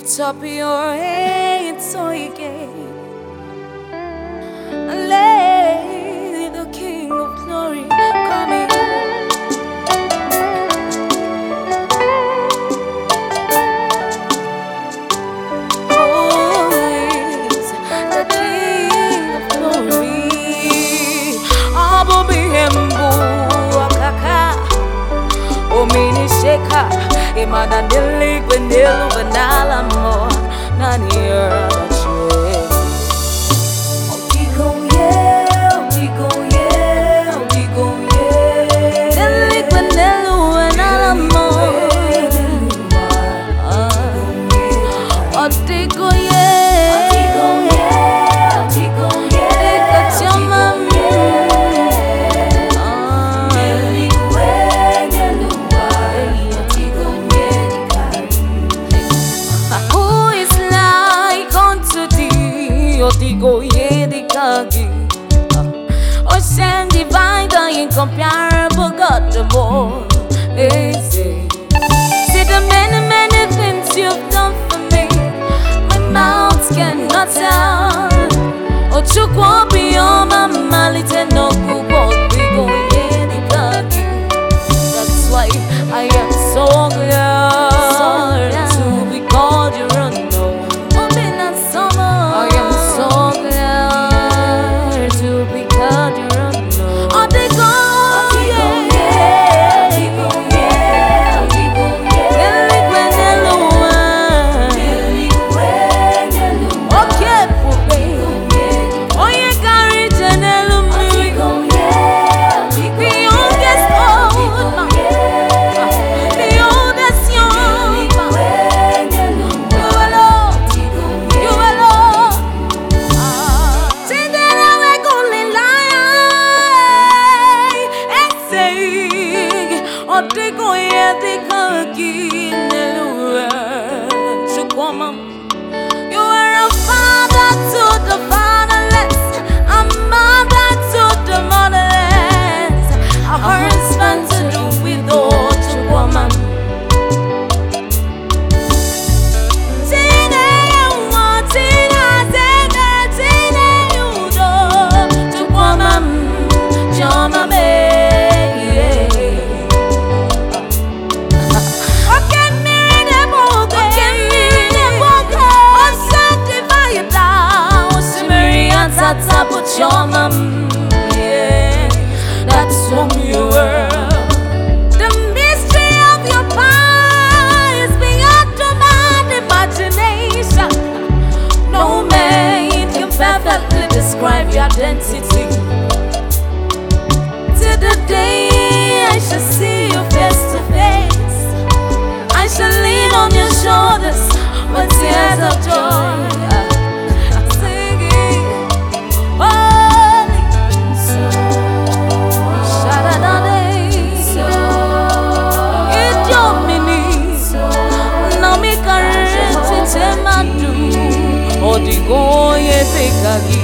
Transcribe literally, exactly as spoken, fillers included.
Lift up your head so you can let the King of Glory come in. Oh, he's the King of Glory. Abo bihembu akaka omini sheka imana nili kwendelu banala mo nani arache. Otigo ye, otigo ye, otigo ye. Nili kwendelu banala mo. Otigo ye, otigo ye, otigo ye. Dekachama mi. Otigo ye the kagi, ocean divine, the incomparable God of all. See the many, many things you've done for me, my mouth cannot tell. Ochukwu beyond my malite no good. Otigo ye the kagi. That's why I am so glad to be called your own. Otigo ye the kagi neluwa chukwama. You are a father to the fatherless, a mother to the motherless, a husband to the widow chukwama. Tine yuwa, tine zega, tine yudo chukwama chama me. But your mom, yeah, that's who you were. The mystery of your power is beyond human imagination. No man can perfectly describe your identity. Till the day I shall see you face to face, I shall lean on your shoulders with tears of joy. Otigo ye the kagi.